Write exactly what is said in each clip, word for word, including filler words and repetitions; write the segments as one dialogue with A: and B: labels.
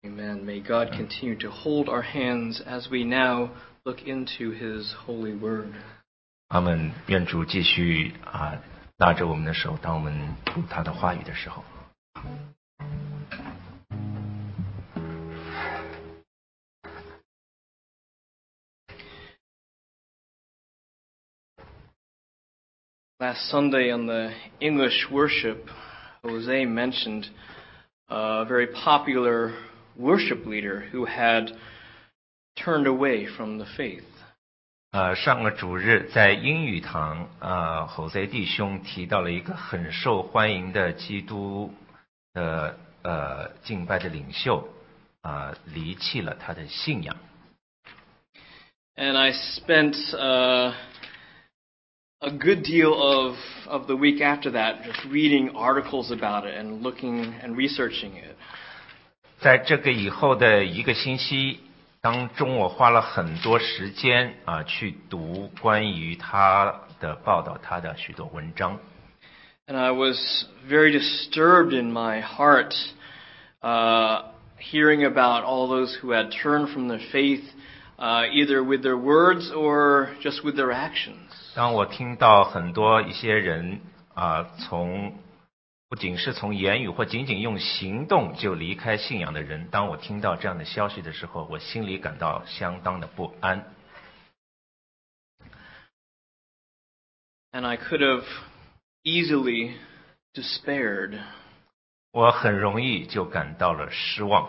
A: Amen. May God continue to hold our hands as we now look into His holy word.
B: 阿们，愿主继续啊拉着我们的手，当我们读他的话语的时候。
A: Last Sunday on the English worship, Jose mentioned a very popular worship leader who had turned away from the faith.
B: 呃，上个主日在英语堂，呃，侯赛弟兄提到了一个很受欢迎的基督的呃敬拜的领袖，啊、呃，离弃了他的信仰。
A: And I spent uh, a good deal of of the week after that just reading articles about it and looking and researching it.
B: 在这个以后的一个星期当中，我花了很多时间啊去读关于他的报道，他的许多文章。
A: And I was very disturbed in my heart, uh, hearing about all those who had turned from the faith, uh, either with their words or just with their actions.
B: 当我听到很多一些人啊，从不仅是从言语或仅仅用行动就离开信仰的人，当我听到这样的消息的时候，我心里感到相当的不安。
A: And I could have easily despaired.
B: 我很容易就感到了失望。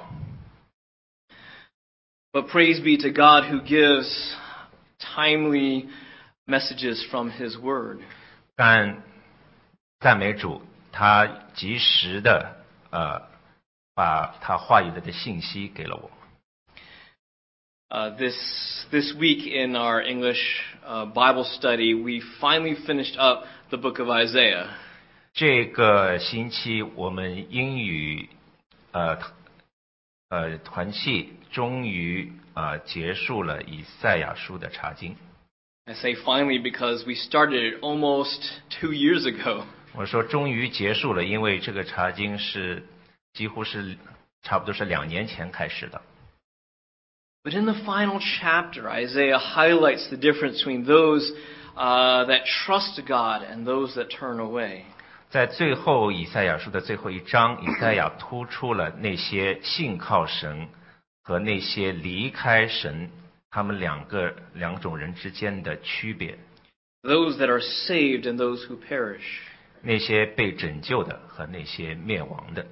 A: But praise be to God who gives timely messages from His Word.
B: 但赞美主，他及时的呃把他话语的信息给了我。
A: Uh, this this week in our English uh, Bible study, we finally finished up the book of Isaiah.
B: 这个星期我们英语呃呃团契终于呃结束了以赛亚书的查经。
A: I say finally because we started it almost two years ago.
B: 我说终于结束了，因为这个查经是几乎是差不多是两年前开始的。
A: But in the final chapter, Isaiah highlights the difference between those uh, that trust God and those that turn away.
B: 在最后以赛亚书的最后一章，以赛亚突出了那些信靠神和那些离开神，他们两个两种人之间的区别。
A: Those that are saved and those who perish.
B: 那些被拯救的和那些灭亡的。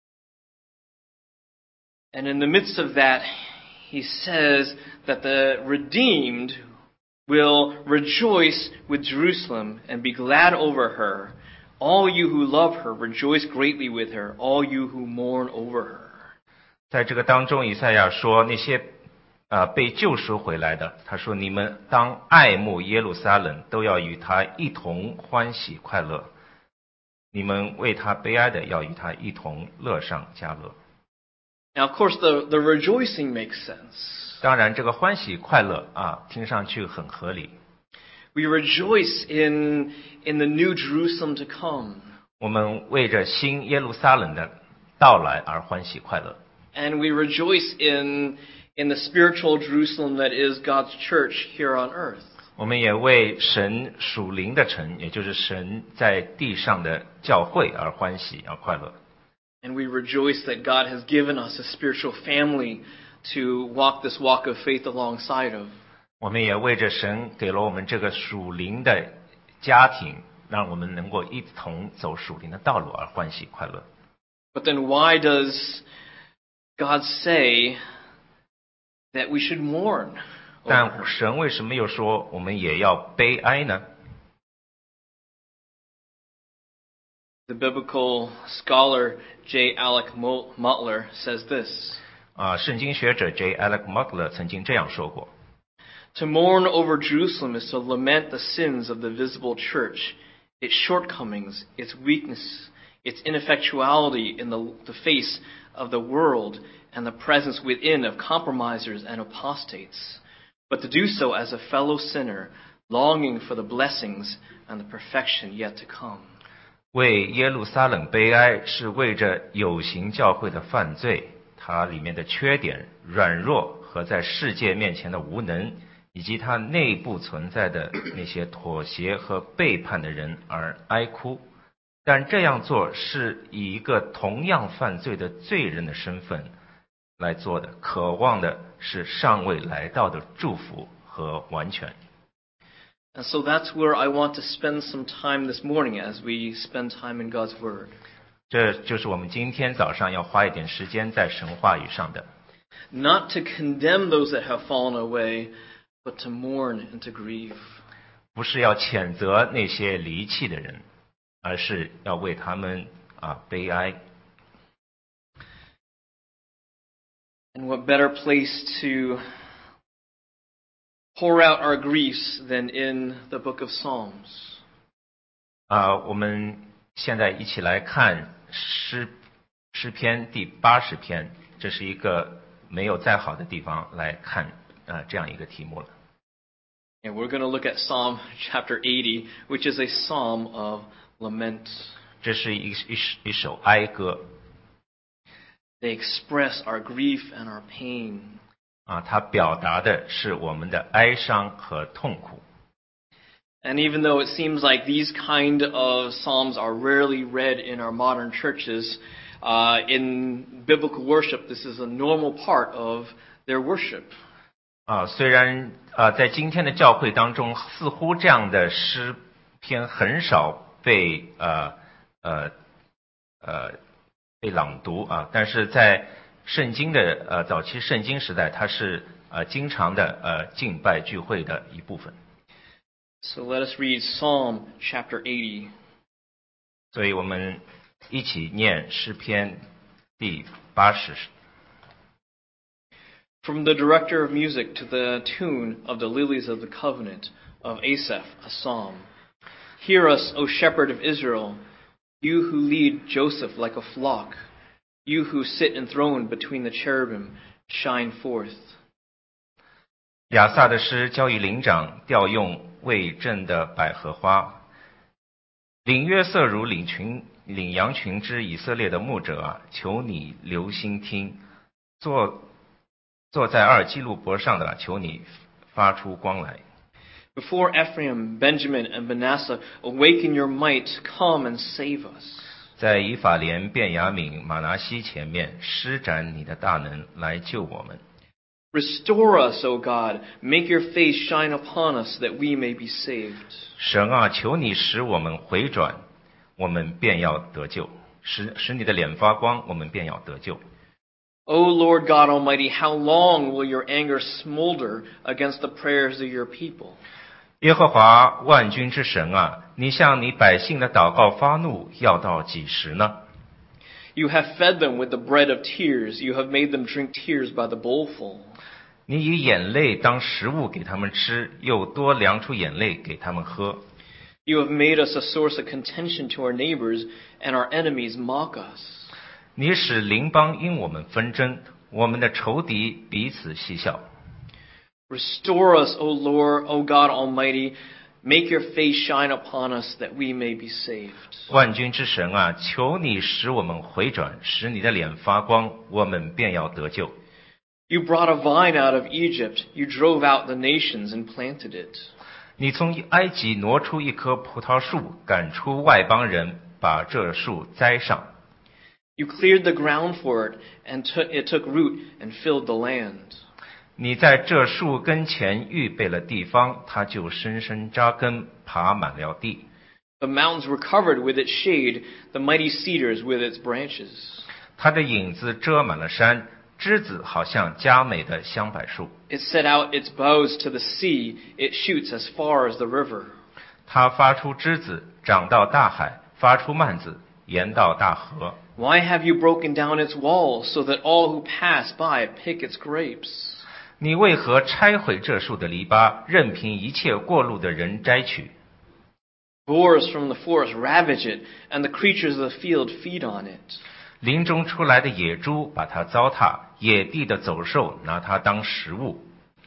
A: And in the midst of that, he says that the redeemed will rejoice with Jerusalem and be glad over her. All you who love her, rejoice greatly with her. All you who mourn over her.
B: 在这个当中，以赛亚说那些呃被救赎回来的，他说你们当爱慕耶路撒冷，都要与他一同欢喜快乐。你们为他悲哀的，要与他一同乐上加乐。
A: Now, of course, the, the rejoicing makes sense.
B: 当然，这个欢喜快乐啊，听上去很合理。
A: We rejoice in in the new Jerusalem to come.
B: 我们为着新耶路撒冷的到来而欢喜快乐。
A: And we rejoice in in the spiritual Jerusalem that is God's church here on earth.
B: 我们也为神属灵的城，也就是神在地上的教会而欢喜而快乐。
A: And we rejoice that God has given us a spiritual family to walk this walk of faith alongside of.
B: 我们也为着神给了我们这个属灵的家庭，让我们能够一同走属灵的道路而欢喜快乐。
A: But then why does God say that we should mourn?
B: 但神为什么又说我们也要悲哀呢？
A: The biblical scholar J. Alec Mutler says this.
B: 啊，圣经学者 J. Alec Mutler 曾经这样说过。
A: To mourn over Jerusalem is to lament the sins of the visible church, its shortcomings, its weakness, its ineffectuality in the, the face of the world, and the presence within of compromisers and apostates, but to do so as a fellow sinner, longing for the blessings and the perfection yet to come.
B: 为耶路撒冷悲哀，是为着有形教会的犯罪， 它里面的缺点、软弱和在世界面前的无能，以及它内部存在的那些妥协和背叛的人而哀哭。但这样做是以一个同样犯罪的罪人的身份来做的，渴望的是尚未来到的祝福和完全。
A: And so that's where I want to spend some time this morning as we spend time in God's Word.
B: 这就是我们今天早上要花一点时间在神话语上的。
A: Not to condemn those that have fallen away, but to mourn and to grieve.
B: 不是要谴责那些离弃的人，而是要为他们啊悲哀。
A: And what better place to pour out our griefs than in the book of Psalms?
B: 啊，我们现在一起来看诗诗篇第八十篇，这是一个没有再好的地方来看啊这样一个题目了。
A: And we're going to look at Psalm chapter eighty, which is a psalm of lament.
B: 这是一一一首哀歌。
A: They express our grief and our pain.
B: 啊，它表达的是我们的哀伤和痛苦。
A: And even though it seems like these kind of psalms are rarely read in our modern churches, uh, in biblical worship, this is a normal part of their worship.
B: 啊，虽然啊，在今天的教会当中，似乎这样的诗篇很少被呃呃呃被朗读啊，但是在圣经的呃早期圣经时代，它是呃经常的呃敬拜聚会的一部分。
A: So let us read Psalm chapter eighty.
B: 所以我们一起念诗篇第八十。
A: From the director of music to the tune of the lilies of the covenant of Asaph, a psalm. Hear us, O shepherd of Israel, you who lead Joseph like a flock, you who sit enthroned between the cherubim, shine forth.
B: 亚萨的诗交与灵长，调用为正的百合花。领约瑟如领群领羊群之以色列的牧者啊，求你留心听，坐坐在二基路伯上的，求你发出光来。
A: Before Ephraim, Benjamin, and Manasseh, awaken your might, come and save us.
B: 在以法莲、便雅悯、马拿西前面施展你的大能来救我们。
A: Restore us, O God, make your face shine upon us, that we may be saved.
B: 神啊，求你使我们回转，我们便要得救。使使你的脸发光，我们便要得救。
A: O Lord God Almighty, how long will your anger smolder against the prayers of your people?
B: 耶和华万军之神啊，你向你百姓的祷告发怒，要到几时呢？
A: You have fed them with the bread of tears. You have made them drink tears by the bowlful.
B: 你以眼泪当食物给他们吃，又多量出眼泪给他们喝。
A: You have made us a source of contention to our neighbors, and our enemies mock us.
B: 你使邻邦因我们纷争，我们的仇敌彼此嬉笑。
A: Restore us, O Lord, O God Almighty. Make your face shine upon us, that we may be saved.
B: 万军之神啊，求你使我们回转，使你的脸发光，我们便要得救。
A: You brought a vine out of Egypt. You drove out the nations and planted it.
B: 你从埃及挪出一棵葡萄树，赶出外邦人，把这树栽上。
A: You cleared the ground for it, and took, it took root and filled the land.
B: 你在这树跟前预备了地方，它就深深扎根，爬满了地。
A: The mountains were covered with its shade, the mighty cedars with its branches.
B: 它的影子遮满了山，枝子好像佳美的香柏树。
A: It set out its boughs to the sea. It shoots as far as the river.
B: 它发出枝子，长到大海，发出蔓子，延到大河。
A: Why have you broken down its walls so that all who pass by pick its grapes?
B: 你为何拆毁这树的篱笆，任凭一切过路的人摘取？
A: Boars from the forest ravage it, and the creatures of the field feed on it.
B: 林中出来的野猪把它糟蹋，野地的走兽拿它当食物。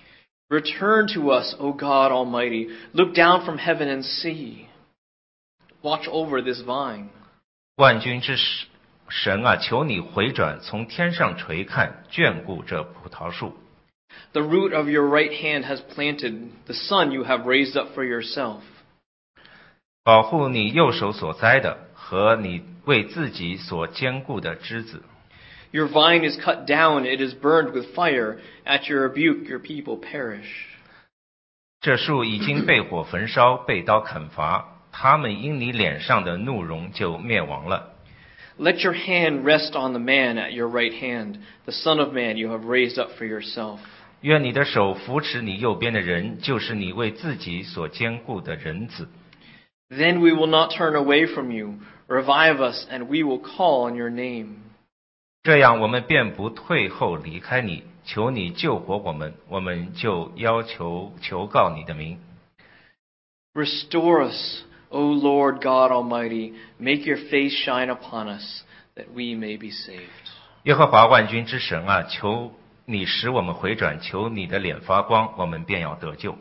A: Return to us, O God Almighty. Look down from heaven and see. Watch over this vine.
B: 万军之神啊，求你回转，从天上垂看，眷顾这葡萄树。
A: The root of your right hand has planted, the son you have raised up for yourself.
B: 保护你右手所栽的和你为自己所坚固的枝子。
A: Your vine is cut down, it is burned with fire. At your rebuke, your people perish.
B: 这树已经被火焚烧，被刀砍伐，他们因你脸上的怒容就灭亡了。
A: Let your hand rest on the man at your right hand, the Son of Man you have raised up for yourself.
B: 愿你的手扶持你右边的人，就是你为自己所坚固的人子。
A: Then we will not turn away from you. Revive us, and we will call on your name.
B: 这样我们便不退后离开你，求你救活我们，我们就要求求告你的名。
A: Restore us, O Lord God Almighty. Make your face shine upon us, that we may be saved.
B: 耶和华万军之神啊，求你使我们回转，求你的脸发光，我们便要得救。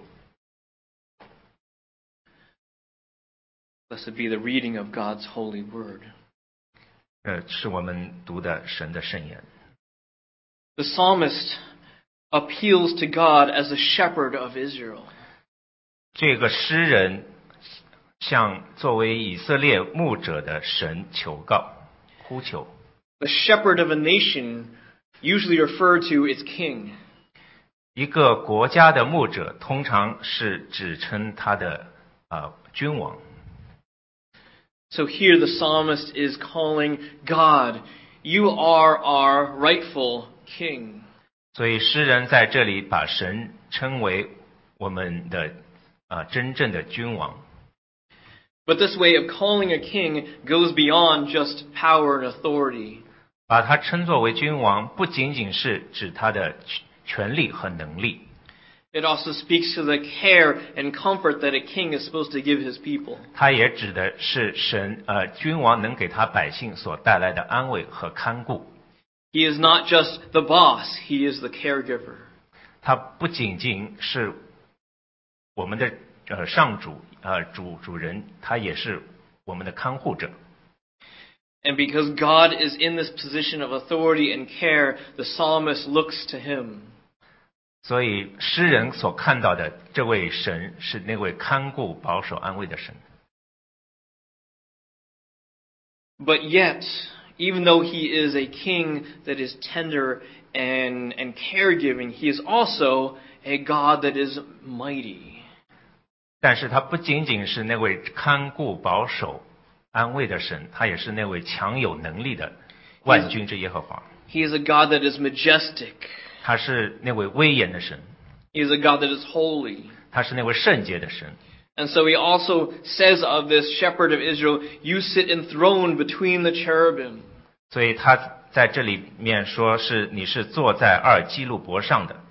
A: Blessed be the reading of God's holy word.
B: 呃，是我们读的神的圣言。
A: The psalmist appeals to God as the shepherd of Israel.
B: 这个诗人向作为以色列牧者的神求告、呼求。
A: The shepherd of a nation usually referred to its king.
B: 一个国家的牧者通常是指称他的呃君王。
A: So here the psalmist is calling God, you are our rightful king.
B: 所以诗人在这里把神称为我们的呃真正的君王。
A: But this way of calling a king goes beyond just power and authority.
B: 把他称作为君王，不仅仅是指他的权力和能力。
A: It also speaks to the care and comfort that a king is supposed to give his people.
B: 他也指的是神呃君王能给他百姓所带来的安慰和看顾。
A: He is not just the boss, he is the caregiver.
B: 他不仅仅是我们的呃上主呃主主人，他也是我们的看护者。
A: And because God is in this position of authority and care, the psalmist looks to him.
B: 所以诗人所看到的这位神是那位看顾、保守、安慰的神。
A: But yet, even though he is a king that is tender and, and caregiving, he is also a God that is mighty.
B: 但是他不仅仅是那位看顾、保守、安慰的神，他也是那位强有能力的万军之耶和华。
A: He is a God that is majestic.
B: 他是那位威严的神。
A: He is a God that is holy.
B: 他是那位圣洁的神。
A: And so he also says of this shepherd of Israel, you sit enthroned between the cherubim.
B: 所以他在这里面说是你是坐在二基路伯上的。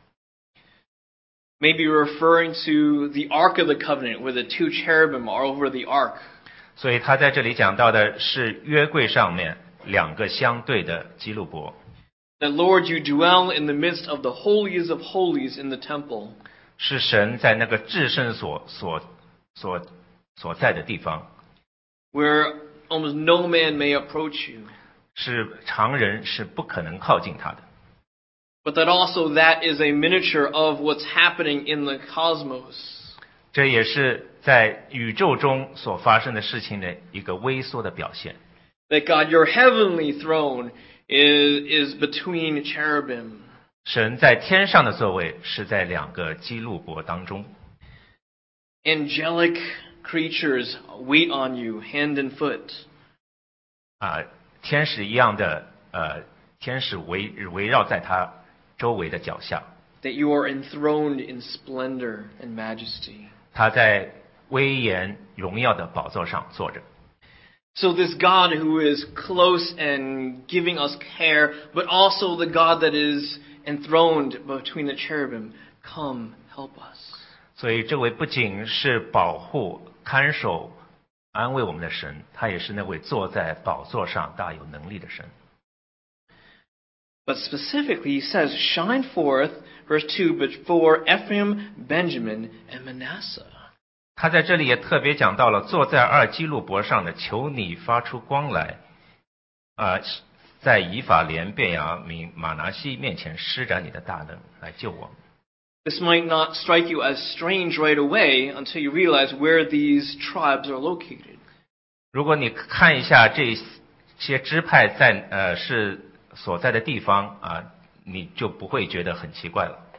A: Maybe referring to the Ark of the Covenant, where the two cherubim are over the ark.
B: 所以他在这里讲到的是约柜上面两个相对的基路伯。
A: That Lord, you dwell in the midst of the holiest of holies in the temple.
B: 是神在那个至圣所所所所在的地方。
A: Where almost no man may approach you.
B: 是常人是不可能靠近他的。
A: But that also that is a miniature of what's happening in the cosmos.
B: 这也是在宇宙中所发生的事情的一个微缩的表现。
A: That God, your heavenly throne is, is between cherubim.
B: 神在天上的座位是在两个基路伯当中。
A: Angelic creatures wait on you, hand and foot.
B: 啊，天使一样的呃，天使围围绕在他周围的脚下。
A: That you are enthroned in splendor and majesty.
B: 他在威严荣耀的宝座上坐着。
A: So this God who is close and giving us care, but also the God that is enthroned between the cherubim, come help us.
B: 所以这位不仅是保护、看守、安慰我们的神，他也是那位坐在宝座上大有能力的神。
A: But specifically, he says, shine forth, verse two, before Ephraim, Benjamin, and Manasseh.
B: 他在这里也特别讲到了坐在二基路伯上的，求你发出光来， 啊，在以法莲、便雅悯、马拿西面前施展你的大能来救我们。
A: This might not strike you as strange right away until you realize where these tribes are located.
B: 如果你看一下这些支派在呃是所在的地方啊，你就不会觉得很奇怪了。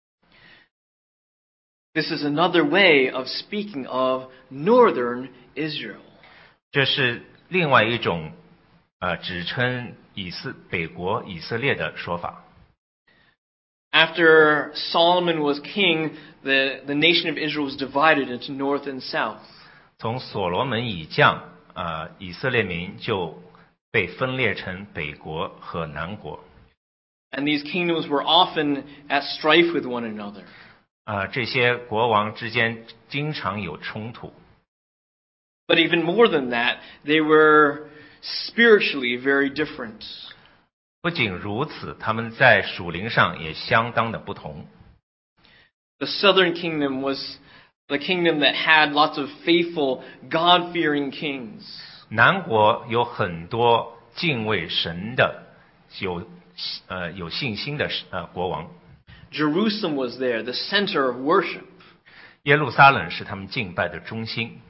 A: This is another way of speaking of northern Israel.
B: 这是另外一种呃指称以色北国以色列的说法。
A: After Solomon was king, the, the nation of Israel was divided into north and south.
B: 从所罗门以降，啊、呃，以色列民就被分裂成北国和南国。
A: And these kingdoms were often at strife with one another.
B: 啊、呃，这些国王之间经常有冲突。
A: But even more than that, they were spiritually very different.
B: 不仅如此，他们在属灵上也相当的不同。
A: The southern kingdom was the kingdom that had lots of faithful, God-fearing kings.
B: 南国有很多敬畏神的、有呃有信心的呃国王。
A: Jerusalem was there, the center of worship.
B: 耶路撒冷是他们敬拜的中心。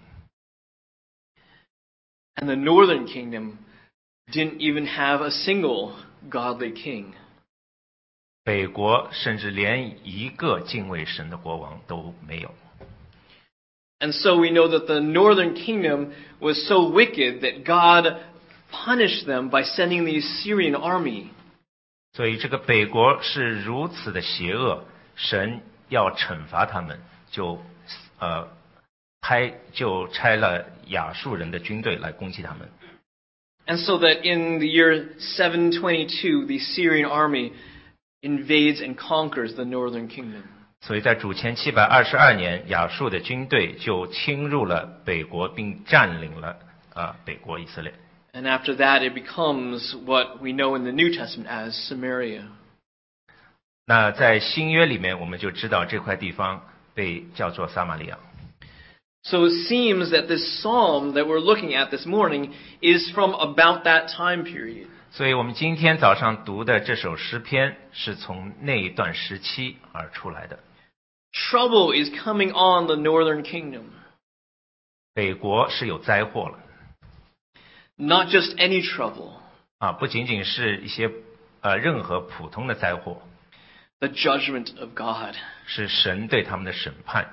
A: And the northern kingdom didn't even have a single godly king.
B: 北国甚至连一个敬畏神的国王都没有。
A: And so we know that the northern kingdom was so wicked that God punished them by sending the Assyrian army.
B: 所以这个北国是如此的邪恶，神要惩罚他们，就呃派就差了亚述人的军队来攻击他们。
A: And so that in the year seven twenty-two, the Assyrian army invades and conquers the northern kingdom.
B: 所以在主前七百二十二年，亚述的军队就侵入了北国，并占领了啊、呃、北国以色列。
A: And after that, it becomes what we know in the New Testament as Samaria.
B: 那在新约里面，我们就知道这块地方被叫做撒玛利亚。
A: So it seems that this psalm that we're looking at this morning is from about that time period.
B: 所以我们今天早上读的这首诗篇是从那一段时期而出来的。
A: Trouble is coming on the northern kingdom.
B: 北国是有灾祸了。
A: Not just any trouble.
B: 啊，不仅仅是一些呃任何普通的灾祸。
A: The judgment of God.
B: 是神对他们的审判。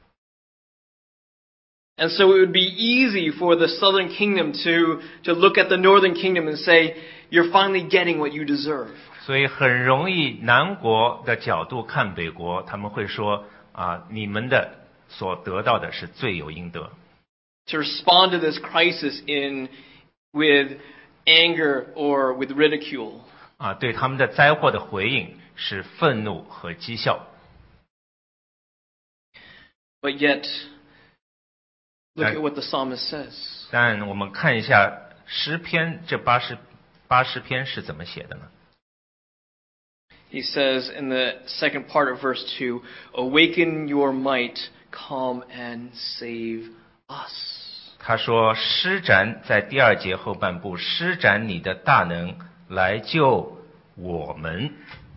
A: And so it would be easy for the southern kingdom to, to look at the northern kingdom and say, you're finally getting what you deserve.
B: 所以很容易南国的角度看北国，他们会说啊，你们的所得到的是罪有应得。
A: To respond to this crisis in with anger or with ridicule.
B: 啊，对他们的灾祸的回应是愤怒和讥笑。
A: But yet, look at what the psalmist says.
B: 但我们看一下诗篇这八十八诗篇是怎么写的呢？
A: He says in the second part of verse two, "Awaken your might, come and save us."
B: 他说施展在第二节后半部，施展你的大能来救我们。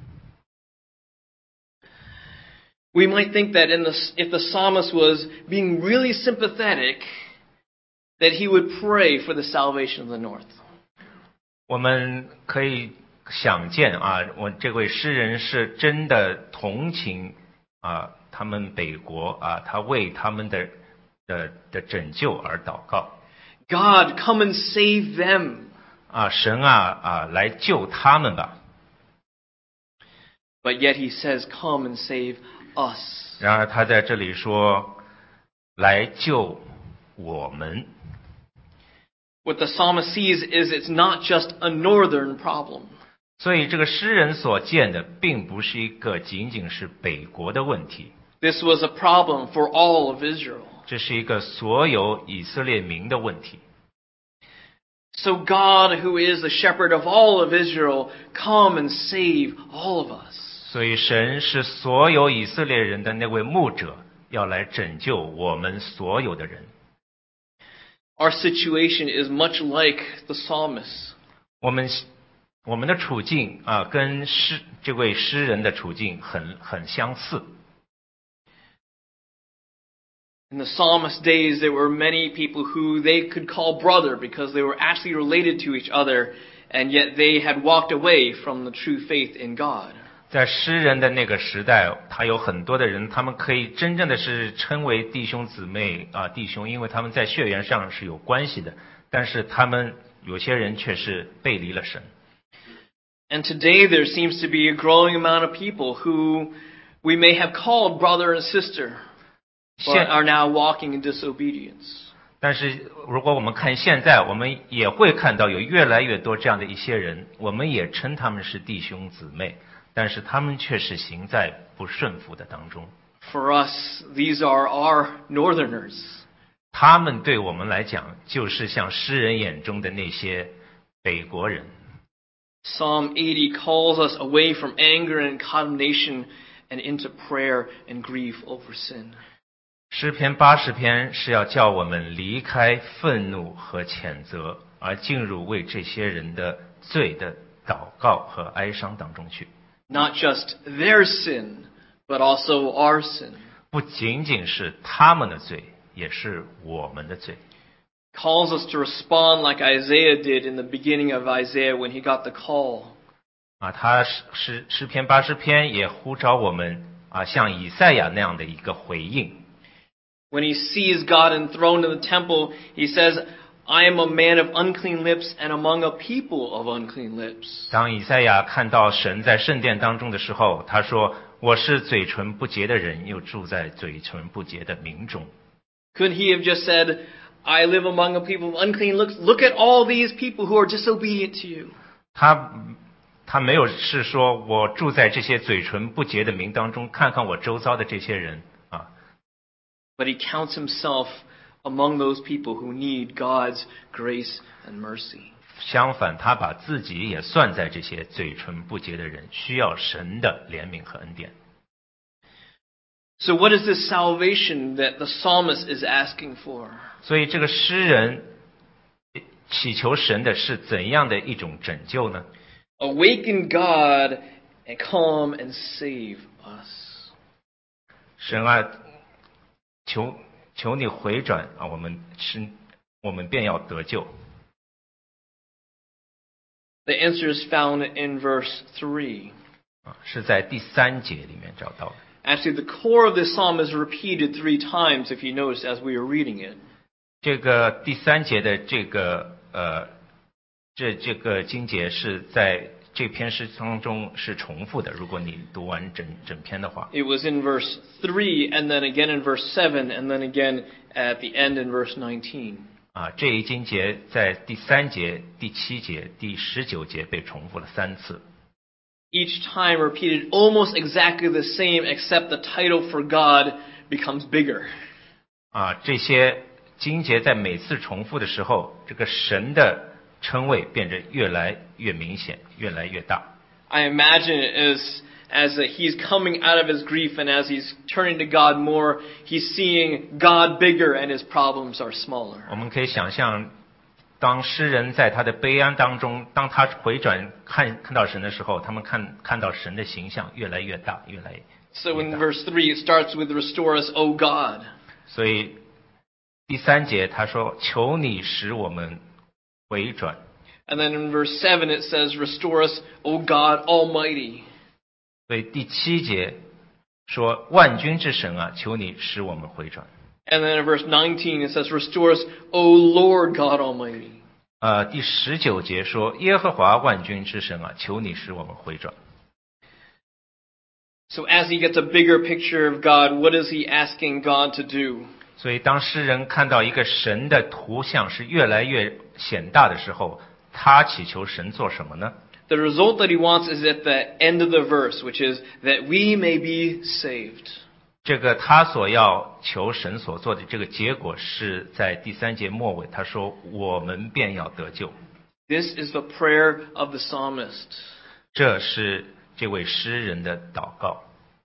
A: We might think that in the, if the psalmist was being really sympathetic, that he would pray for the salvation of the north.
B: 我们可以想见啊，我这位诗人是真的同情啊他们北国啊，他为他们的的的拯救而祷告。
A: God, come and save them.
B: 啊，神啊啊，来救他们吧。
A: But yet he says, "Come and save us."
B: 然而他在这里说，来救我们。
A: What the psalmist sees is it's not just a northern problem.
B: 所以这个诗人所见的，并不是一个仅仅是北国的问题。
A: This was a problem for all of Israel.
B: 这是一个所有以色列民的问题。
A: So God, who is the shepherd of all of Israel, come and save all of us.
B: 所以神是所有以色列人的那位牧者，要来拯救我们所有的人。
A: Our situation is much like the psalmist.
B: 我们我们的处境啊，跟诗这位诗人的处境很很相似。
A: In the psalmist days, there were many people who they could call brother because they were actually related to each other, and yet they had walked away from the true faith in God.
B: 在诗人的那个时代，他有很多的人，他们可以真正的是称为弟兄姊妹啊，弟兄，因为他们在血缘上是有关系的，但是他们有些人却是背离了神。
A: And today there seems to be a growing amount of people who we may have called brother and sister.But are now walking in disobedience.
B: 但是如果我们看现在，我们也会看到有越来越多这样的一些人，我们也称他们是弟兄姊妹，但是他们却是行在不顺服的当中。
A: For us, these are our northerners.
B: 他们对我们来讲，就是像诗人眼中的那些北国人。
A: Psalm eighty calls us away from anger and condemnation and into prayer and grief over sin.
B: 诗篇八十篇是要叫我们离开愤怒和谴责，而进入为这些人的罪的祷告和哀伤当中去。
A: Not just their sin, but also our sin.
B: 不仅仅是他们的罪，也是我们的罪。
A: Calls us to respond like Isaiah did in the beginning of Isaiah when he got the call.
B: 啊，他诗诗篇八十篇也呼召我们啊，像以赛亚那样的一个回应。
A: When he sees God enthroned in the temple, he says, I am a man of unclean lips and among a people of unclean lips.
B: 当以赛亚看到神在圣殿当中的时候，他说，我是嘴唇不洁的人，又住在嘴唇不洁的民中。
A: Couldn't he have just said, I live among a people of unclean lips. Look at all these people who are disobedient to you.
B: 他他没有是说我住在这些嘴唇不洁的民当中，看看我周遭的这些人。
A: But he counts himself among those people who need God's grace and mercy.
B: 相反，他把自己也算在这些嘴唇不洁的人，需要神的怜悯和恩典。
A: So what is this salvation that the psalmist is asking for?
B: 所以这个诗人祈求神的是怎样的一种拯救呢？
A: Awaken God and come and save us.
B: 神啊，求求你回转啊，我们是，我们便要得救。
A: The answer is found in verse three.
B: 啊，是在第三节里面找到的。
A: Actually, the core of this psalm is repeated three times, if you notice, as we were reading it.
B: 这个第三节的这个呃，这这个经节是在这篇诗当中是重复的，如果你读完整整篇的话。
A: It was in verse three, and then again in verse seven, and then again at the end in verse nineteen.
B: 啊，这一经节在第三节、第七节、第十九节被重复了三次。
A: Each time repeated almost exactly the same, except the title for God becomes bigger.
B: 啊，这些经节在每次重复的时候，这个神的称谓变得越来越明显，越来越大。
A: I imagine it as as he's coming out of his grief and as he's turning to God more, he's seeing God bigger and his problems are smaller.
B: 我们可以想象，当诗人在他的悲哀当中，当他回转看看到神的时候，他们看看到神的形象越来越大，越来越大。
A: So in verse three, it starts with restore us, O God.
B: 所以第三节他说：“求你使我们回转。”
A: And then in verse seven, it says, restore us, O God Almighty.
B: 所以第七节说：“万军之神啊，求你使我们回转。”
A: And then in verse nineteen, it says, restore us, O Lord God Almighty.
B: 呃，第十九节说：“耶和华万军之神啊，求你使我们回转。”
A: So as he gets a bigger picture of God, what is he asking God to do?
B: 所以当诗人看到一个神的图像是越来越显大的时候，他祈求神做什么呢？
A: The result that he wants is at the end of the verse, which is that we may be saved.
B: 这个他所要求神所做的这个结果是在第三节末尾，他说：“我们便要得救。”
A: This is the prayer of the psalmist.
B: 这是这位诗人的祷告。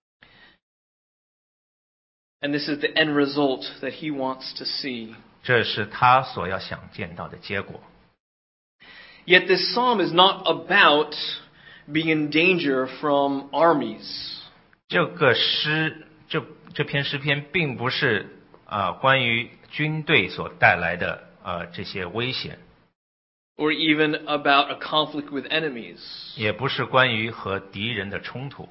A: And this is the end result that he wants to see.
B: 这是他所要想见到的结果。
A: Yet this psalm is not about being in danger from armies.
B: 这个诗，这这篇诗篇并不是啊、呃、关于军队所带来的呃这些危险，
A: Or even about a conflict with enemies.
B: 也不是关于和敌人的冲突。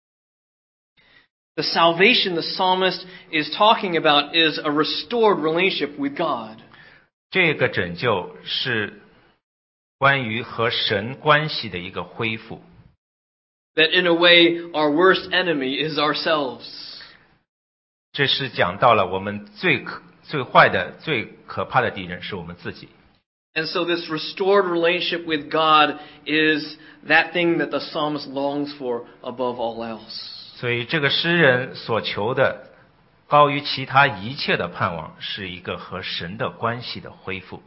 A: The salvation the psalmist is talking about is a restored relationship with God.
B: 这个拯救是关于和神关系的一个恢复。
A: That in a way, our worst enemy is ourselves.
B: 这是讲到了我们最可最坏的、最可怕的敌人是我们自己。
A: And so this restored relationship with God is that thing that the psalmist longs for above all else.
B: 所以这个诗人所求的高于其他一切的盼望，是一个和神的关系的恢复。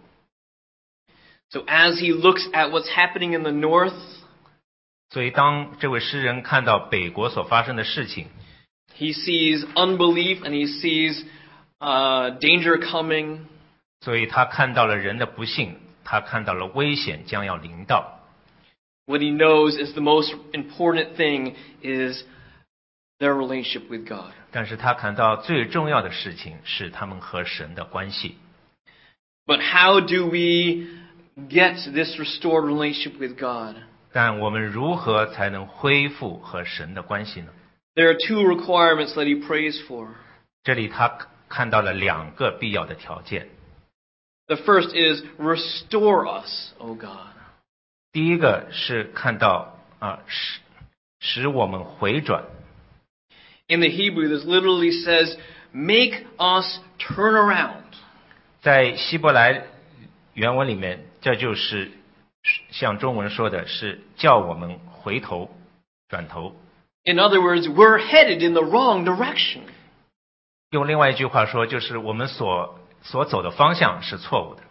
A: So as he looks at what's happening in the north,
B: 所以当这位诗人看到北国所发生的事情，
A: he sees unbelief and he sees uh, danger coming.
B: 所以他看到了人的不幸，他看到了危险将要临到。
A: What he knows is the most important thing is their relationship with God.
B: 但是他看到最重要的事情是他们和神的关系。
A: But how do we get this restored relationship with God?
B: 但我们如何才能恢复和神的关系呢？
A: There are two requirements that he prays for.
B: 这里他看到了两个必要的条件。
A: The first is restore us, O God.
B: 第一个是看到啊，使使我们回转。
A: In the Hebrew, this literally says, make us turn around.
B: 在希伯来原文里面，这就是像中文说的是叫我们回头转头。
A: In other words, we're headed in the wrong direction.
B: 用另外一句话说，就是我们所所走的方向是错误的。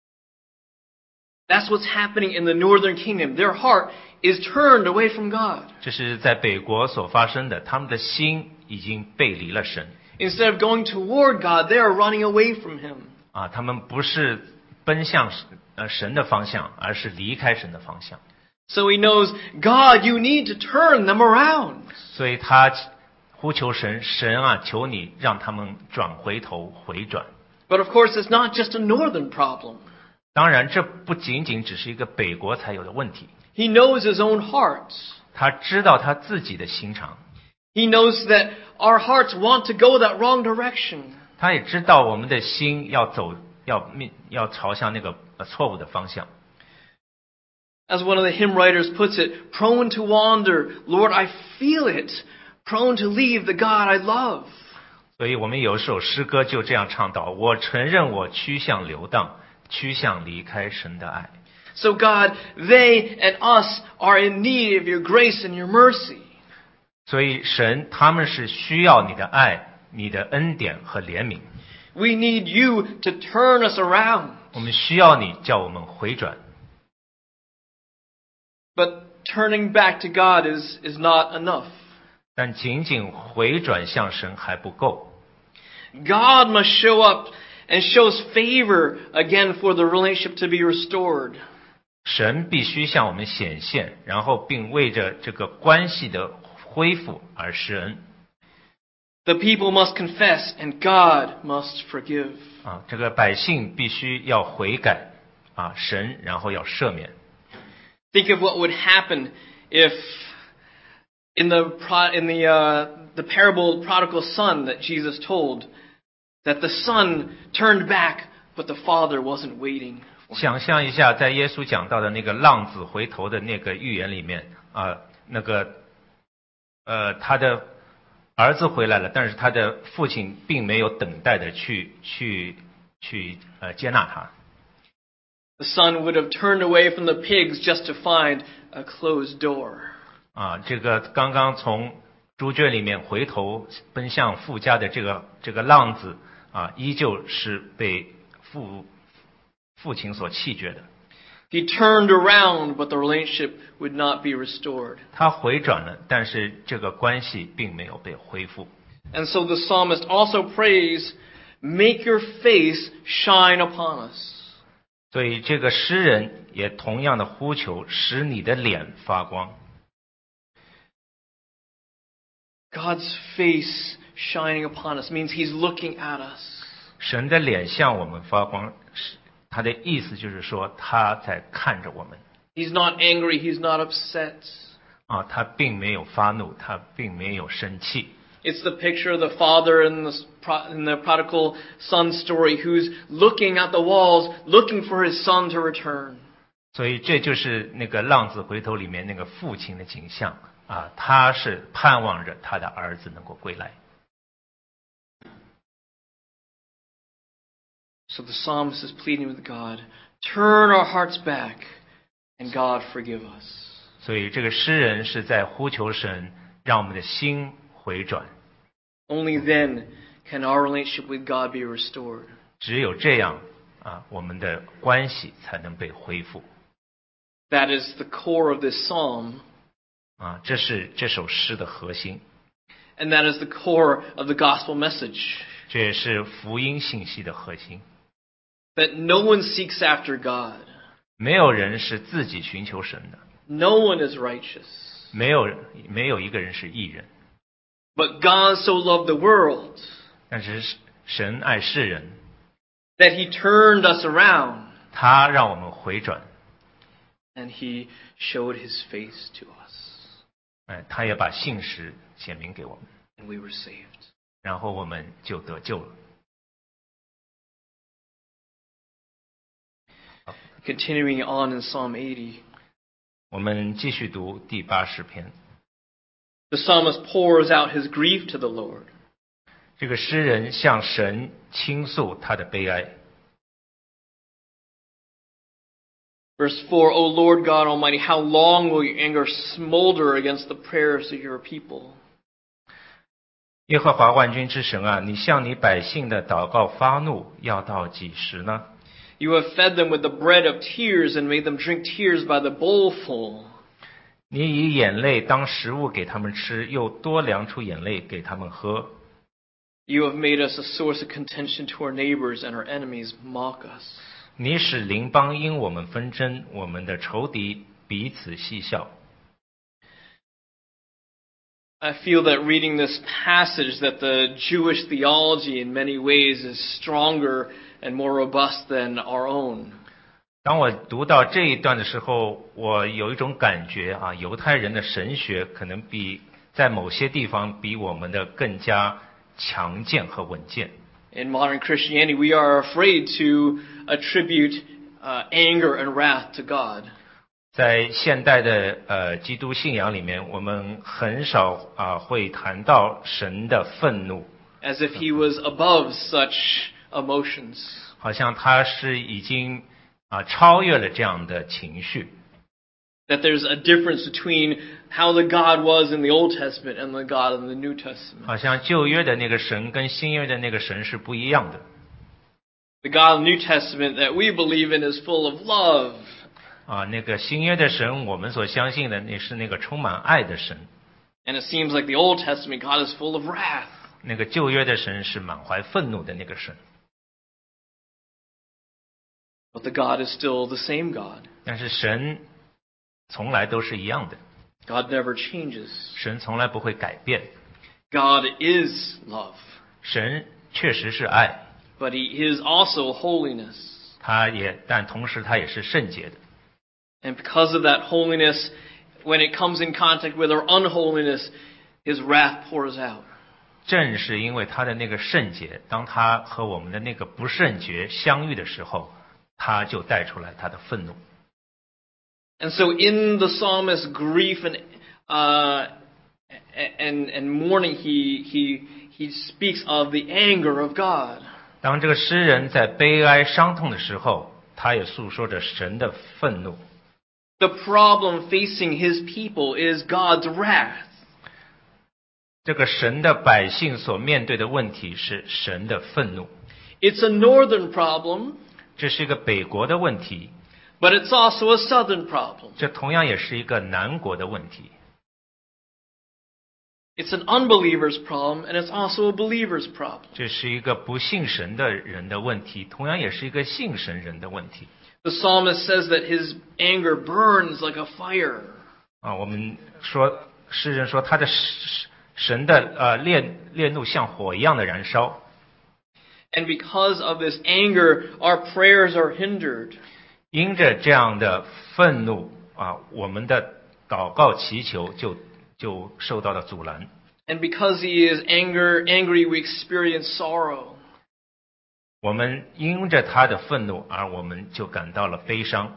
A: That's what's happening in the northern kingdom. Their heart is turned away from God.
B: 这是在北国所发生的，他们的心已经背离了神。
A: Instead of going toward God, they are running away from Him.
B: 啊，他们不是奔向呃神的方向，而是离开神的方向。
A: So he knows, God, you need to turn them around.
B: 所以他呼求神，神啊，求你让他们转回头回转。
A: But of course, it's not just a northern problem.
B: 当然，这不仅仅只是一个北国才有的问题。
A: He knows his own heart.
B: 他知道他自己的心肠，
A: He knows that our hearts want to go that wrong direction.
B: 他也知道我们的心要走，要面要朝向那个呃错误的方向。
A: As one of the hymn writers puts it, prone to wander, Lord, I feel it. Prone to leave the God I love.
B: 所以我们有一首诗歌就这样唱到：我承认我趋向流荡，趋向离开神的爱。
A: So God, they and us are in need of your grace and your mercy.
B: 所以神他们是需要你的爱、你的恩典和怜悯。
A: We need you to turn us around.
B: 我们需要你叫我们回转。
A: But turning back to God is, is not enough.
B: 但仅仅回转向神还不够。
A: God must show up and shows favor again for the relationship to be restored.
B: 神必须向我们显现，然后并为着这个关系的恢复而施恩。
A: The people must confess and God must forgive.
B: 啊，这个百姓必须要悔改，啊，神然后要赦免。
A: Think of what would happen if in the pro, in the uh, the parable prodigal son that Jesus told, that the son turned back, but the father wasn't waiting.
B: 想象一下，在耶稣讲到的那个浪子回头的那个寓言里面，啊，那个，呃，他的儿子回来了，但是他的父亲并没有等待的去去去呃接纳他。
A: The son would have turned away from the pigs just to find a closed door.
B: 啊，这个刚刚从猪圈里面回头奔向父家的这个这个浪子啊，依旧是被父父亲所弃绝的。
A: He turned around, but the relationship would not be restored.
B: 他回转了，但是这个关系并没有被恢复。
A: And so the psalmist also prays, make your face shine upon us.
B: 所以这个诗人也同样的呼求，使你的脸发光。
A: God's face shining upon us means He's looking at us.
B: 神的脸向我们发光，他的意思就是说他在看着我们。
A: He's not angry, He's not upset.
B: 啊，他并没有发怒，他并没有生气。
A: It's the picture of the father in the, in the prodigal son story who's looking at the walls, looking for his son to return.
B: 所以这就是那个浪子回头里面那个父亲的景象啊，他是盼望着他的儿子能够归来。
A: So the psalmist is pleading with God, turn our hearts back, and God forgive us.
B: 所以这个诗人是在呼求神，让我们的心回转。
A: Only then can our relationship with God be restored.
B: 只有这样啊，我们的关系才能被恢复。
A: That is the core of this psalm.
B: 啊，这是这首诗的核心。
A: And that is the core of the gospel message.
B: 这也是福音信息的核心。
A: That no one seeks after God.
B: 没有人是自己寻求神的。
A: No one is righteous.
B: 没有没有一个人是义人。
A: But God so loved the world.
B: 但是神爱世人。
A: That He turned us around.
B: 他让我们回转。
A: And He showed His face to us.
B: 哎，他也把信实显明给我们。
A: And we were saved.
B: 然后我们就得救了。
A: Continuing on in Psalm eighty.
B: 我们继续读第八十篇。
A: The psalmist pours out his grief to the Lord.
B: 这个诗人向神倾诉他的悲哀。
A: Verse four, O Lord God Almighty, how long will your anger smolder against the prayers of your people?
B: 耶和华万军之神啊，你向你百姓的祷告发怒，要到几时呢？
A: You have fed them with the bread of tears and made them drink tears by the bowlful.
B: 你以眼泪当食物给他们吃，又多量出眼泪给他们喝。
A: You have made us a source of contention to our neighbors, and our enemies mock us.
B: 你使邻邦因我们纷争，我们的仇敌彼此嬉笑。
A: I feel that reading this passage that the Jewish theology in many ways is stronger and more robust than our own.
B: 当我读到这一段的时候，我有一种感觉啊，犹太人的神学可能比在某些地方比我们的更加强健和稳健。
A: In modern Christianity, we are afraid to attribute uh, anger and wrath to God.
B: 在现代的呃基督信仰里面，我们很少啊会谈到神的愤怒，
A: As if He was above such emotions.
B: 好像他是已经啊超越了这样的情绪。
A: That there's a difference between how the God was in the Old Testament and the God in the New Testament.
B: 好像旧约的那个神跟新约的那个神是不一样的。
A: The God in the New Testament that we believe in is full of love.
B: 啊，那个新约的神，我们所相信的那是那个充满爱的神。
A: And it seems like the Old Testament God is full of wrath.
B: 那个旧约的神是满怀愤怒的那个神。
A: But the God is still the same God.
B: 但是神从来都是一样的。
A: God never changes.
B: 神从来不会改变。
A: God is love.
B: 神确实是爱。
A: But He is also holiness.
B: 他也，但同时他也是圣洁的。
A: And because of that holiness, when it comes in contact with our unholiness, His wrath pours out.
B: 正是因为他的那个圣洁，当他和我们的那个不圣洁相遇的时候，他就带出来他的愤怒。
A: And so in the psalmist's grief and, uh, and, and mourning, he, he, he speaks of the anger of God.
B: 当这个诗人在悲哀伤痛的时候，他也诉说着神的愤怒。
A: The problem facing His people is God's wrath.
B: 这个神的百姓所面对的问题是神的愤怒。
A: It's a northern problem.
B: 这是一个北国的问题。
A: But it's also a southern problem.
B: 这同样也是一个南国的问题。
A: It's an unbeliever's problem, and it's also a believer's problem.
B: 这是一个不信神的人的问题，同样也是一个信神人的问题。
A: The psalmist says that his anger burns like a fire.
B: 啊，我们说诗人说他的神的呃烈烈怒像火一样的燃烧。
A: And because of this anger, our prayers are hindered.
B: 因着这样的愤怒啊，我们的祷告祈求就就受到了阻拦。
A: And because he is anger, angry, we experience sorrow.
B: 我们因着他的愤怒，而我们就感到了悲伤。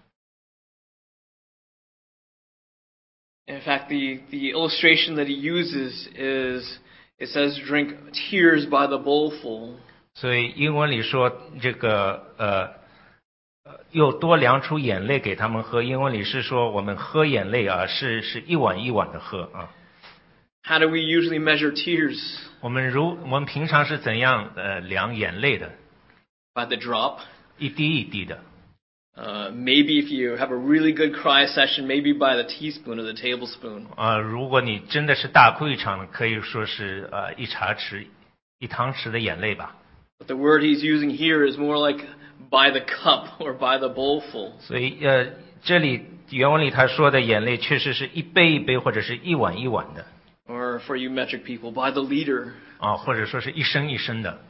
A: In fact, the, the illustration that he uses is, it says, drink tears by the bowlful.
B: 所以英文里说这个呃又多量出眼泪给他们喝。英文里是说我们喝眼泪啊，是是一碗一碗的喝啊。
A: How do we usually measure tears?
B: 我们如我们平常是怎样呃量眼泪的？
A: By the drop.
B: 一滴一滴的。
A: Uh, maybe if you have a really good cry session, maybe by the teaspoon or the tablespoon.
B: 啊、呃，如果你真的是大哭一场，可以说是呃一茶匙、一汤匙的眼泪吧。
A: But the word he's using here is more like by the cup or by the bowlful.
B: 所以呃，这里原文里他说的眼泪确实是一杯一杯或者是一碗一碗的。
A: Or for you metric people, by the liter.
B: 啊，或者说是一升一升的。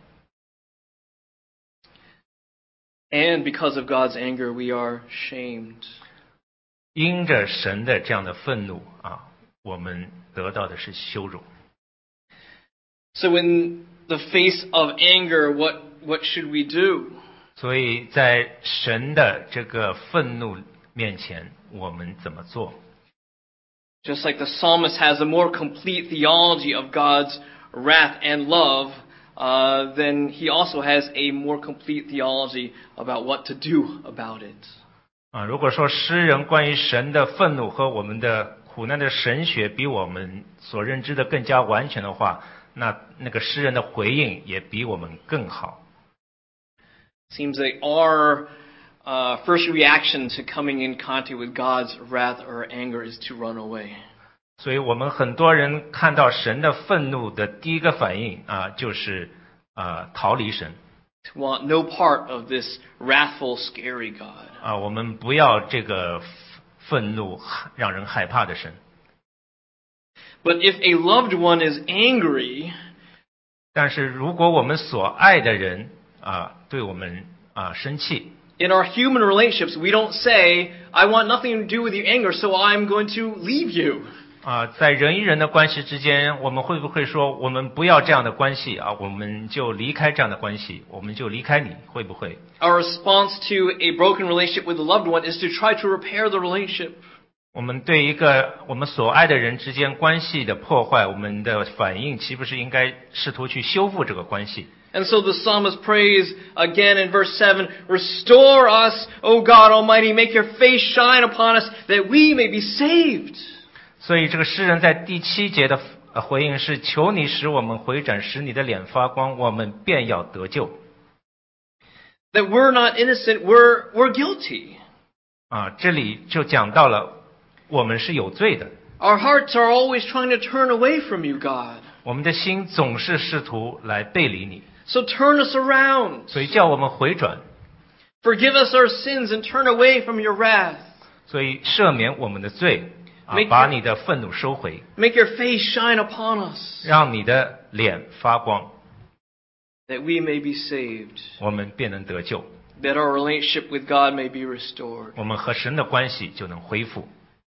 A: And because of God's anger, we are shamed.
B: 因着神的这样的愤怒啊，我们得到的是羞辱。
A: So in the face of anger, what what should we do?
B: 所以在神的这个愤怒面前，我们怎么做？
A: Just like the psalmist has a more complete theology of God's wrath and love, uh, then he also has a more complete theology about what to do about it.
B: 啊，如果说诗人关于神的愤怒和我们的苦难的神学比我们所认知的更加完全的话，那那个诗人的回应也比我们更好。
A: Seems like our uh, first reaction to coming in contact with God's wrath or anger is to run away.
B: 所以我们很多人看到神的愤怒的第一个反应啊，就是啊逃离神。
A: To want no part of this wrathful, scary God.
B: 啊，我们不要这个愤怒让人害怕的神。
A: But if a loved one is angry,
B: 但是如果我们所爱的人啊对我们啊生气，
A: in our human relationships, we don't say, I want nothing to do with your anger, so I'm going to leave you.
B: 啊，在人与人的关系之间，我们会不会说我们不要这样的关系啊？我们就离开这样的关系，我们就离开你，会不会？
A: Our response to a broken relationship with a loved one is to try to repair the relationship.
B: 我们对一个我们所爱的人之间关系的破坏，我们的反应岂不是应该试图去修复这个关系？
A: And so the psalmist prays again in verse seven, Restore us, O God Almighty, make your face shine upon us, that we may be saved.
B: 所以这个诗人在第七节的回应是：求你使我们回转，使你的脸发光，我们便要得救。
A: That we're not innocent, we're, we're guilty.
B: 啊，这里就讲到了我们是有罪的。
A: Our hearts are always trying to turn away from you, God.
B: 我们的心总是试图来背离你，
A: So turn us around.
B: 所以叫我们回转，
A: Forgive us our sins and turn away from your wrath.
B: 所以赦免我们的罪，啊
A: Make，
B: 把你的愤怒收回，
A: Make your face shine upon us,
B: 让你的脸发光，
A: that we may be saved,
B: 我们便能得救，
A: that our relationship with God may be restored.
B: 我们和神的关系就能恢复。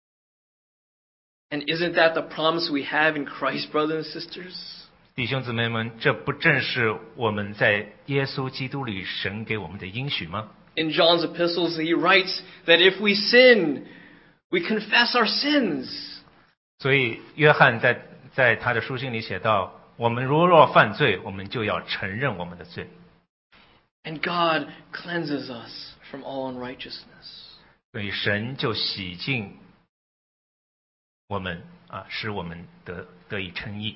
A: And isn't that the promise we have in Christ, brothers and sisters?
B: 弟兄姊妹们，这不正是我们在耶稣基督里神给我们的应许吗？
A: In John's epistles, he writes that if we sin, we confess our sins.
B: 所以约翰在在他的书信里写道：我们如若犯罪，我们就要承认我们的罪。
A: And God cleanses us from all unrighteousness.
B: 所以神就洗净我们啊，使我们得得以称义。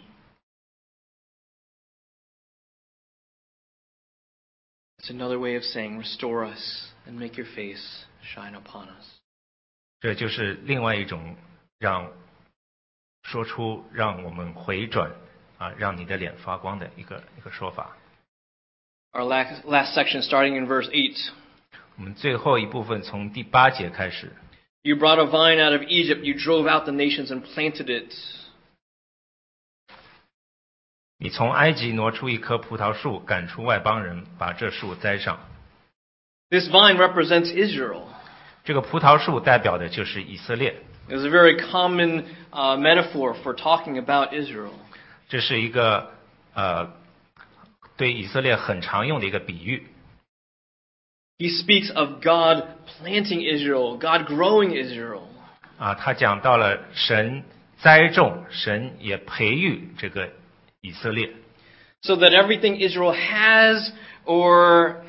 A: It's another way of saying, restore us and make your face shine upon us.
B: 这就是另外一种让说出让我们回转啊，让你的脸发光的一个一个说法。
A: Our last, last section, starting in verse eight.
B: 我们最后一部分从第八节开始。
A: You brought a vine out of Egypt, you drove out the nations and planted it.
B: 你从埃及挪出一棵葡萄树，赶出外邦人，把这树栽上。
A: This vine represents Israel.
B: 这个葡萄树代表的就是以色列。
A: It's a very common uh, metaphor for talking about Israel.
B: 这是一个呃对以色列很常用的一个比喻。
A: He speaks of God planting Israel, God growing Israel.
B: 啊，他讲到了神栽种，神也培育这个以色列。
A: So that everything Israel has or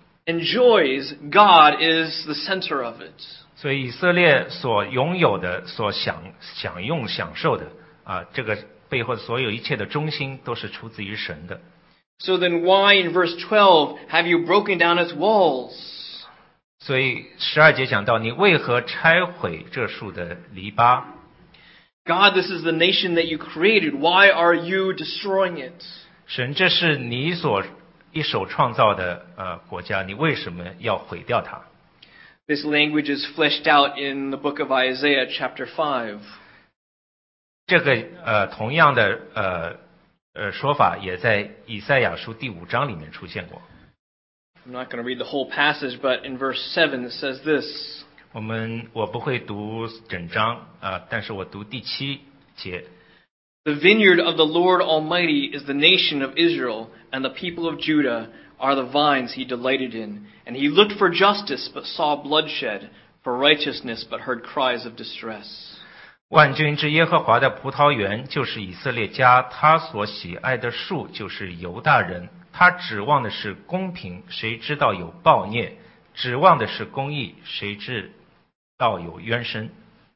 A: enjoys, God is the center of it.
B: 所以以色列所拥有的、所享享用、享受的啊，这个背后所有一切的中心都是出自于神的。
A: So then why in verse twelve have you broken down its walls?
B: 所以十二节讲到，你为何拆毁这树的篱笆？
A: God, this is the nation that you created. Why are you destroying it?
B: 神，这是你所一手创造的呃国家，你为什么要毁掉它？
A: This language is fleshed out in the book of Isaiah, chapter five.
B: 这个呃同样的呃呃说法也在以赛亚书第五章里面出现过。
A: I'm not going to read the whole passage, but in verse seven it says this.
B: 我们我不会读整章啊、呃，但是我读第七节。
A: The vineyard of the Lord Almighty is the nation of Israel, and the people of Judah are the vines he delighted in. And he looked for justice, but saw bloodshed, for righteousness, but heard cries of distress.
B: 万军之耶和华的葡萄园就是以色列家，他所喜爱的树就是犹大人。他指望的是公平，谁知道有暴虐；指望的是公义，谁知道有冤声。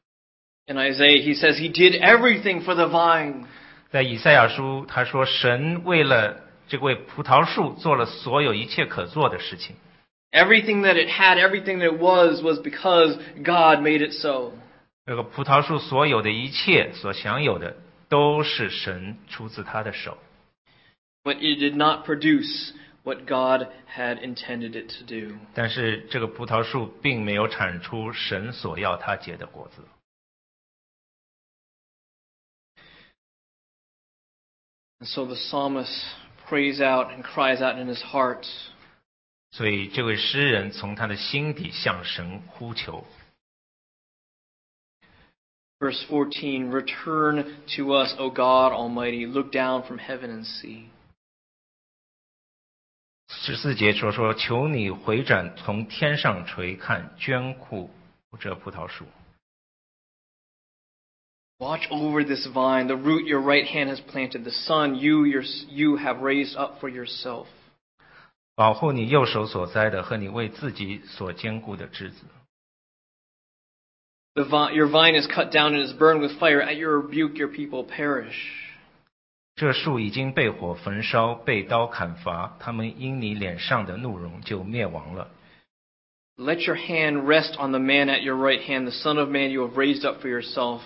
A: In Isaiah, he says he did everything for the vine.
B: 在以赛亚书，他说神为了这位葡萄树做了所有一切可做的事情。
A: Everything that it had, everything that it was, was because God made it so.
B: 这个葡萄树所有的一切所享有的，都是神出自他的手。
A: But it did not produce what God had intended it to do.
B: 但是这个葡萄树并没有产出神所要它结的果子。
A: And so the psalmist prays out and cries out in his heart.
B: 所以这位诗人从他的心底向神呼求。
A: Verse fourteen, Return to us, O God Almighty, look down from heaven and see.
B: 十四节说说，求你回转，从天上垂看，眷顾这葡萄树。
A: Watch over this vine, the root your right hand has planted, the son you, your, you have raised up for yourself.
B: 保护你右手所栽的和你为自己所坚固的枝子。
A: The vine, your vine is cut down and is burned with fire. At your rebuke, your people perish.
B: 这树已经被火焚烧，被刀砍伐，他们因你脸上的怒容就灭亡了。
A: Let your hand rest on the man at your right hand, the son of man you have raised up for yourself.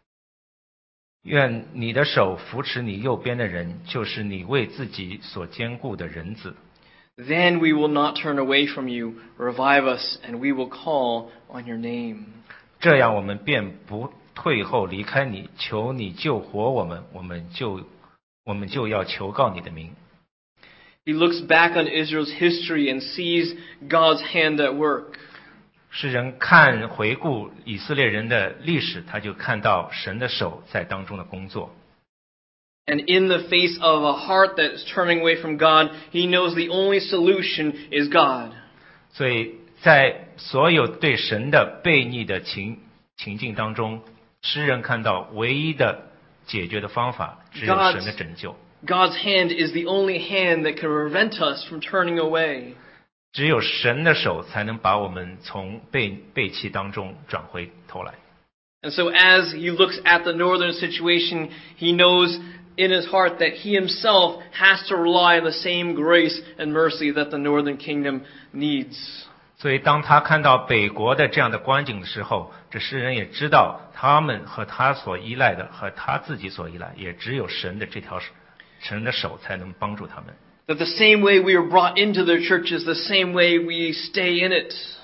B: 愿你的手扶持你右边的人，就是你为自己所坚固的人子。
A: Then we will not turn away from you. Revive us, and we will call on your name.
B: 这样我们便不退后离开你，求你救活我们，我们就我们就要求告你的名。
A: He looks back on Israel's history and sees God's hand at work.
B: 诗人看回顾以色列人的历史，他就看到神的手在当中的工作。
A: And in the face of a heart that is turning away from God, he knows the only solution is God.
B: 所以在所有对神的悖逆的情情境当中，诗人看到唯一的解决的方法只有神的拯救。
A: God's hand is the only hand that can prevent us from turning away.
B: 只有神的手才能把我们从背背弃当中转回头来。
A: And so as he looks at the northern situation, he knows in his heart that he himself has to rely on the same grace and mercy that the northern kingdom needs.
B: 所以当他看到北国的这样的光景的时候，这诗人也知道他们和他所依赖的和他自己所依赖，也只有神的这条神的手才能帮助他们。
A: That the same way we are brought into the church is the same way we stay in it.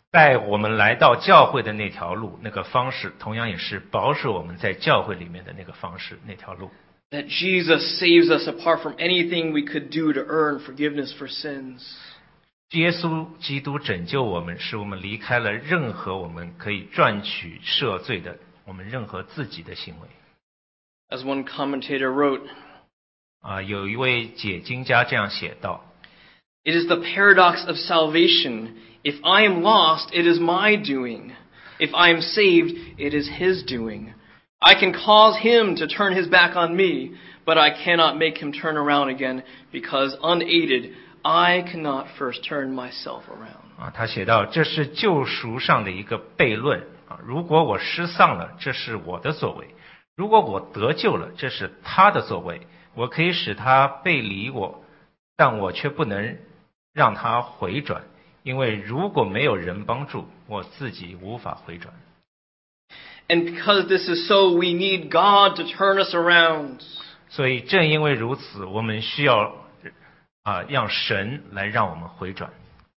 B: 带我们来到教会的那条路，那个方式，同样也是保守我们在教会里面的那个方式，那条路。
A: That Jesus saves us apart from anything we could do to earn forgiveness for sins.
B: 耶稣基督拯救我们，使我们离开了任何我们可以赚取赦罪的我们任何自己的行为。
A: As one commentator wrote,
B: 啊，有一位解经家这样写道
A: "It is the paradox of salvation. If I am lost, it is my doing. If I am saved, it is His doing. I can cause Him to turn His back on me, but I cannot make Him turn around again, because unaided, I cannot first turn myself around."
B: 啊，他写道，这是救赎上的一个悖论啊。如果我失丧了，这是我的作为；如果我得救了，这是他的作为。我可以使他背离我，但我却不能让他回转，因为如果没有人帮助，我自己无法回转。
A: And because this is so, we need God to turn us around.
B: 所以正因为如此，我们需要啊，让神来让我们回转。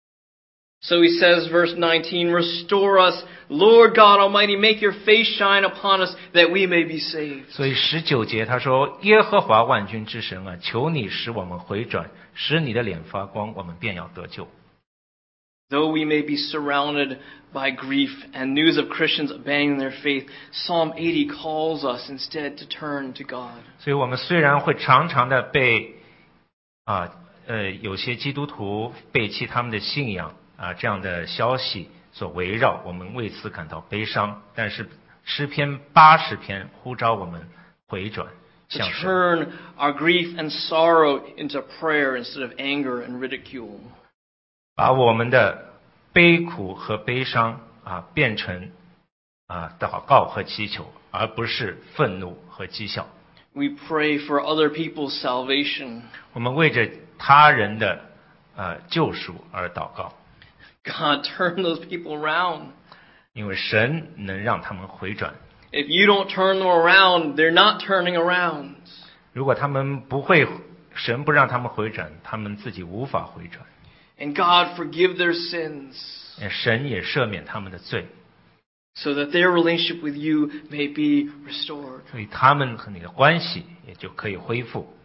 A: So he says, verse nineteen, "Restore us, Lord God Almighty, make your face shine upon us, that we may be saved."
B: 所以十九节他说：“耶和华万军之神啊，求你使我们回转，使你的脸发光，我们便要得救。”
A: Though we may be surrounded by grief and news of Christians abandoning their faith, Psalm eighty calls us instead to turn to God.
B: 所以我们虽然会常常的被啊呃有些基督徒背弃他们的信仰啊这样的消息所围绕，我们为此感到悲伤。但是诗篇八十篇呼召我们回转
A: To
B: 向神，
A: turn our grief and sorrow into prayer instead of anger and ridicule.
B: 把我们的悲苦和悲伤啊变成啊祷告和祈求，而不是愤怒和讥笑。
A: We pray for other people's salvation.
B: 我们为着他人的呃救赎而祷告，
A: God, turn those people around.
B: 因为神能让他们回转。
A: If you don't turn them around, they're not turning around.
B: 如果他们不会，神不让他们回转，他们自己无法回转。
A: And God, forgive their sins,
B: 神也赦免他们的罪，
A: so that their relationship with you may be restored.
B: 所以他们和你的关系也就可以恢复。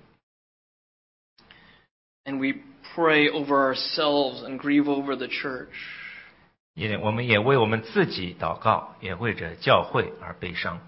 A: And we pray over ourselves and grieve over the church.
B: 也我们也为我们自己祷告，也为着教会而悲伤。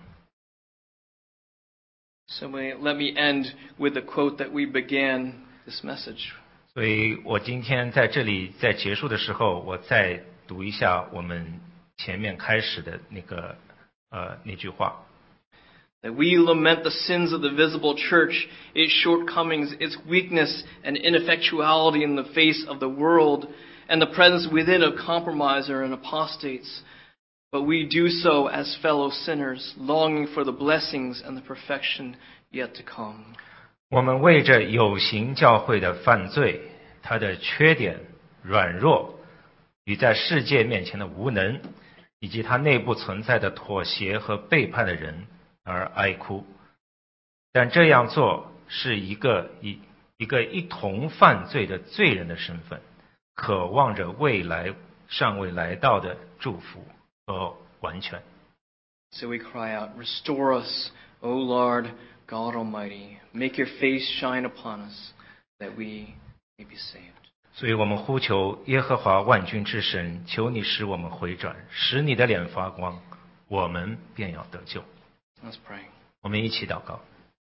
A: So we, let me end with the quote that we began this message.
B: 所以我今天在这里在结束的时候，我再读一下我们前面开始的那个呃那句话。
A: That we lament the sins of the visible church, its shortcomings, its weakness and ineffectuality in the face of the world, and the presence within of compromiser and apostates. But we do so as fellow sinners, longing for the blessings and the perfection yet to come.
B: 我们为着有形教会的犯罪，它的缺点、软弱与在世界面前的无能，以及它内部存在的妥协和背叛的人而哀哭。但这样做是一个一一个一同犯罪的罪人的身份，渴望着未来尚未来到的祝福和完全。
A: So we cry out, "Restore us, O Lord God Almighty. Make your face shine upon us, that we may be saved."
B: 所以我们呼求耶和华万军之神，求你使我们回转，使你的脸发光，我们便要得救。
A: Let's pray.
B: 我们一起祷告。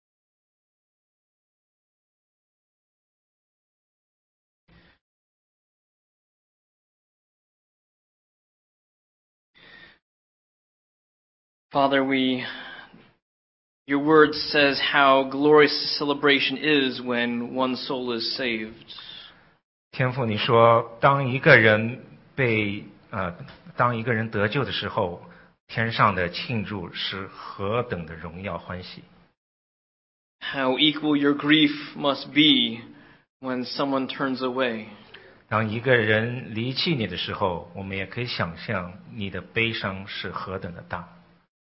A: Father, we, your word says how glorious celebration is when one soul is saved.
B: 天父，你说，当一个人被呃，当一个人得救的时候，天上的庆祝是何等的荣耀欢喜。
A: How equal your grief must be when someone turns away.
B: 当一个人离弃你的时候，我们也可以想象你的悲伤是何等的大。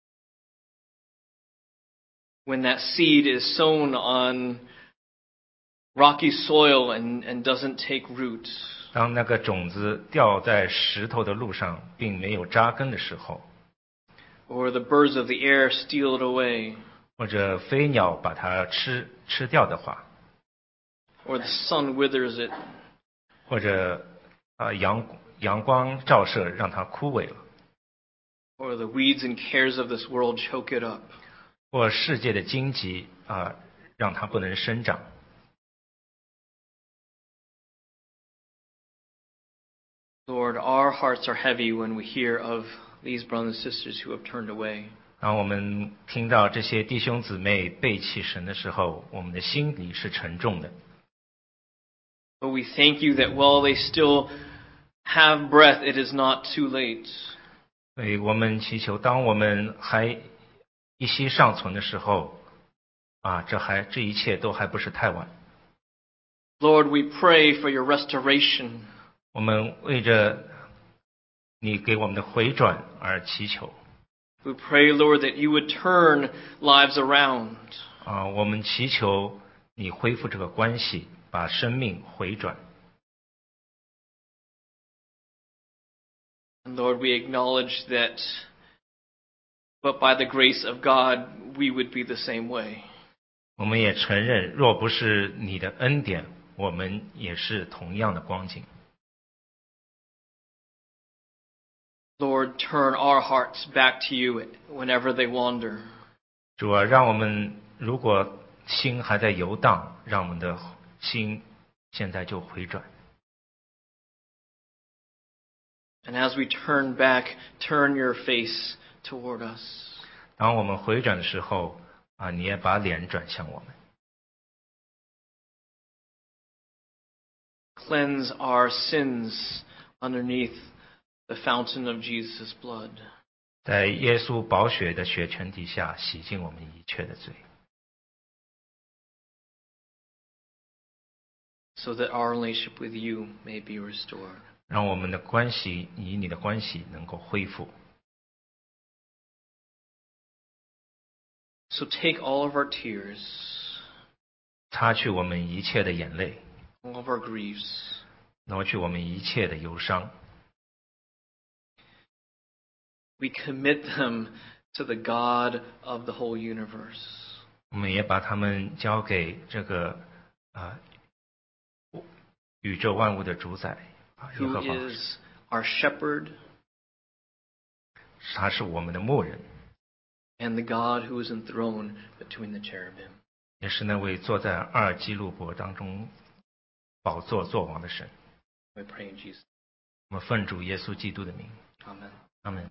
A: When that seed is sown on rocky soil and, and doesn't take root.
B: 当那个种子掉在石头的路上，并没有扎根的时候，
A: or the birds of the air steal it away,
B: 或者飞鸟把它吃吃掉的话，
A: or the sun withers it,
B: 或者啊阳阳光照射让它枯萎了，
A: or the weeds and cares of this world choke it up.
B: 或世界的荆棘啊让它不能生长。
A: Lord, our hearts are heavy when we hear of these brothers and sisters who have turned away.
B: 当我们听到这些弟兄姊妹背弃神的时候，我们的心里是沉重的。
A: But we thank you that while they still have breath, it is not too late.
B: 所以我们祈求，当我们还一息尚存的时候，啊，这还这一切都还不是太晚。
A: Lord, we pray for your restoration.
B: 我们为着你给我们的回转而祈求。
A: We pray, Lord, that you would turn lives around.
B: 啊，我们祈求你恢复这个关系，把生命回转。
A: And Lord, we acknowledge that, but by the grace of God, we would be the same way.
B: 我们也承认，若不是你的恩典，我们也是同样的光景。
A: Lord, turn our hearts back to you whenever they wander.
B: 主啊，让我们如果心还在游荡，让我们的心现在就回转。
A: And as we turn back, turn your face toward us.
B: 当我们回转的时候，啊，你也把脸转向我们。
A: Cleanse our sins underneath the fountain of Jesus' blood.
B: 在耶稣宝血的血泉底下，洗净我们一切的罪，
A: so that our relationship with you may be restored.
B: 让我们的关系与你的关系能够恢复。
A: So take all of our tears,
B: 擦去我们一切的眼泪，
A: all of our griefs,
B: 挪去我们一切的忧伤。
A: we commit them to the God of the whole universe.
B: 我们也把他们交给这个啊、宇宙万物的主宰啊，耶
A: Who
B: 和华，
A: is our shepherd
B: 他是我们的牧人，
A: and the God who is enthroned between the cherubim.
B: 也是那位坐在二基路伯当中宝座作王的神。
A: We pray in Jesus.
B: 我们奉主耶稣基督的名，
A: Amen.
B: 阿门。